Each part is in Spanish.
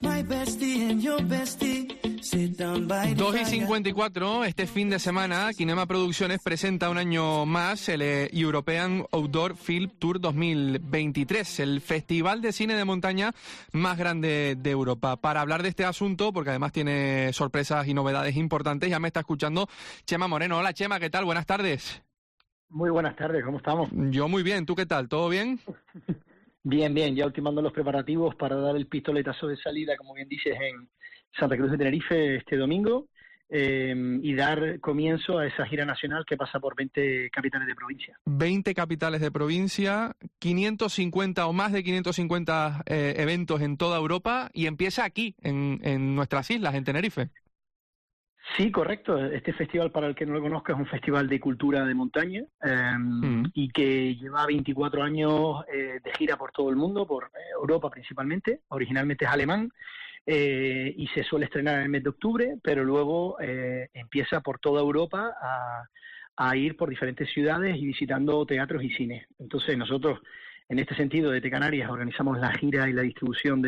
2:54, este fin de semana, Kinema Producciones presenta un año más el European Outdoor Film Tour 2023, el festival de cine de montaña más grande de Europa. Para hablar de este asunto, porque además tiene sorpresas y novedades importantes, ya me está escuchando Chema Moreno. Hola Chema, ¿qué tal? Buenas tardes. Muy buenas tardes, ¿cómo estamos? Yo muy bien, ¿tú qué tal? ¿Todo bien? Bien, ya ultimando los preparativos para dar el pistoletazo de salida, como bien dices, en Santa Cruz de Tenerife este domingo y dar comienzo a esa gira nacional que pasa por 20 capitales de provincia. 20 capitales de provincia, 550 o más de 550 eventos en toda Europa y empieza aquí, en nuestras islas, en Tenerife. Sí, correcto. Este festival, para el que no lo conozca, es un festival de cultura de montaña y que lleva 24 años de gira por todo el mundo, por Europa principalmente. Originalmente es alemán y se suele estrenar en el mes de octubre, pero luego empieza por toda Europa a ir por diferentes ciudades y visitando teatros y cines. Entonces nosotros, en este sentido, desde Canarias, organizamos la gira y la distribución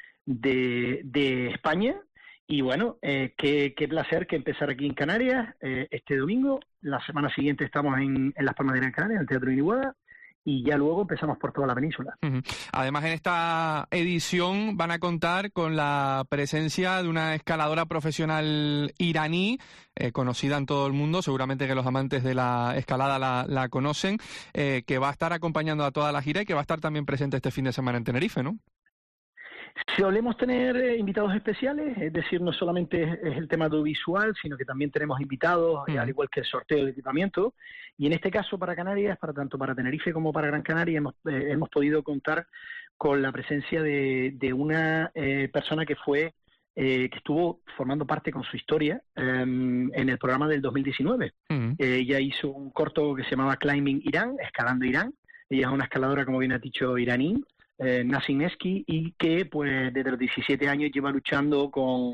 de España. Y bueno, qué placer que empezar aquí en Canarias este domingo. La semana siguiente estamos en Las Palmas de Gran Canaria, en el Teatro Guiniguada, y ya luego empezamos por toda la península. Además, en esta edición van a contar con la presencia de una escaladora profesional iraní, conocida en todo el mundo, seguramente que los amantes de la escalada la conocen, que va a estar acompañando a toda la gira y que va a estar también presente este fin de semana en Tenerife, ¿no? Solemos tener invitados especiales, es decir, no solamente es el tema audiovisual, sino que también tenemos invitados, al igual que el sorteo de equipamiento. Y en este caso para Canarias, tanto para Tenerife como para Gran Canaria, hemos podido contar con la presencia de una persona que estuvo formando parte con su historia en el programa del 2019. Ella hizo un corto que se llamaba Climbing Irán, Escalando Irán. Ella es una escaladora, como bien ha dicho, iraní. Nasim Eski, y que pues desde los 17 años lleva luchando con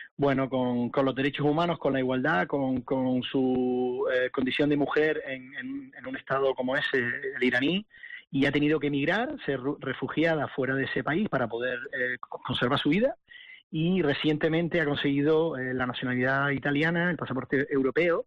los derechos humanos, con la igualdad, con su condición de mujer en un estado como es el iraní, y ha tenido que emigrar, ser refugiada fuera de ese país para poder conservar su vida, y recientemente ha conseguido la nacionalidad italiana, el pasaporte europeo,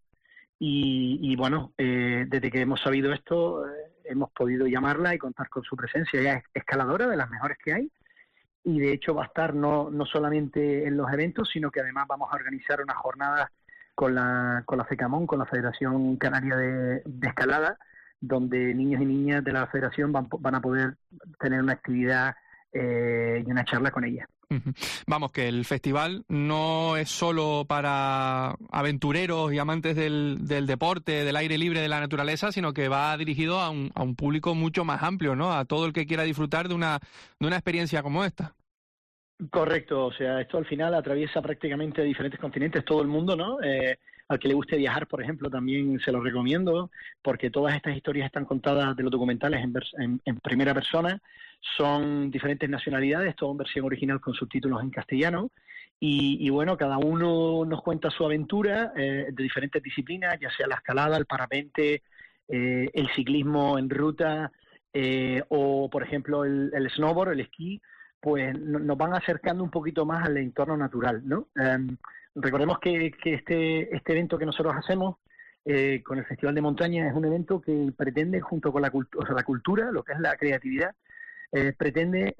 y bueno, desde que hemos sabido esto, hemos podido llamarla y contar con su presencia. Ella es escaladora, de las mejores que hay, y de hecho va a estar no solamente en los eventos, sino que además vamos a organizar unas jornadas con la FECAMON, con la Federación Canaria de Escalada, donde niños y niñas de la federación van a poder tener una actividad y una charla con ella. Vamos, que el festival no es solo para aventureros y amantes del deporte, del aire libre, de la naturaleza, sino que va dirigido a un público mucho más amplio, ¿no? A todo el que quiera disfrutar de una experiencia como esta. Correcto, o sea, esto al final atraviesa prácticamente diferentes continentes, todo el mundo, ¿no? Al que le guste viajar, por ejemplo, también se lo recomiendo, porque todas estas historias están contadas de los documentales en primera persona. Son diferentes nacionalidades, todo en versión original con subtítulos en castellano, y bueno, cada uno nos cuenta su aventura de diferentes disciplinas, ya sea la escalada, el parapente, el ciclismo en ruta o, por ejemplo, el snowboard, el esquí. Pues nos van acercando un poquito más al entorno natural, ¿no? Recordemos que este evento que nosotros hacemos con el Festival de Montaña es un evento que pretende, junto con la cultura, lo que es la creatividad, pretende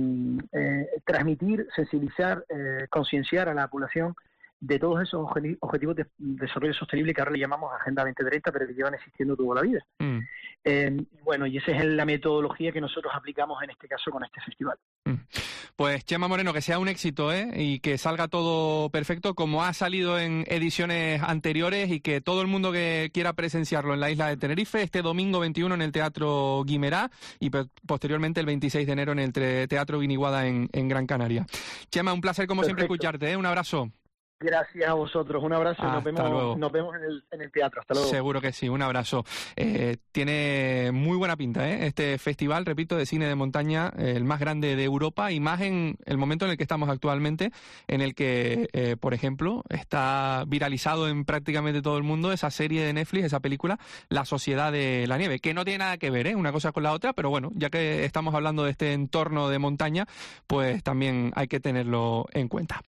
transmitir, sensibilizar, concienciar a la población de todos esos objetivos de desarrollo sostenible que ahora le llamamos Agenda 2030, pero que llevan existiendo toda la vida. Bueno, y esa es la metodología que nosotros aplicamos en este caso con este festival. Pues Chema Moreno, que sea un éxito, y que salga todo perfecto como ha salido en ediciones anteriores, y que todo el mundo que quiera presenciarlo en la isla de Tenerife, este domingo 21 en el Teatro Guimerá y posteriormente el 26 de enero en el Teatro Guiniguada en Gran Canaria. Chema, un placer como siempre escucharte, un abrazo. Gracias a vosotros, un abrazo y Hasta luego. nos vemos en el teatro. Hasta luego. Seguro que sí, un abrazo. Tiene muy buena pinta, este festival, repito, de cine de montaña, el más grande de Europa, y más en el momento en el que estamos actualmente, en el que, por ejemplo, está viralizado en prácticamente todo el mundo esa serie de Netflix, esa película, La Sociedad de la Nieve, que no tiene nada que ver, una cosa con la otra, pero bueno, ya que estamos hablando de este entorno de montaña, pues también hay que tenerlo en cuenta.